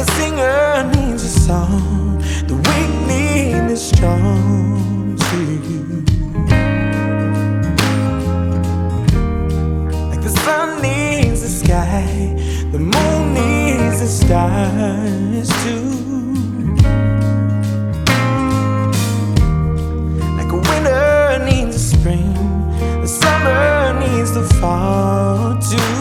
singer needs a song, the weak need the strong too. Like the sun needs the sky, the moon needs the stars too. Like a winter needs a spring, the summer needs the fall too.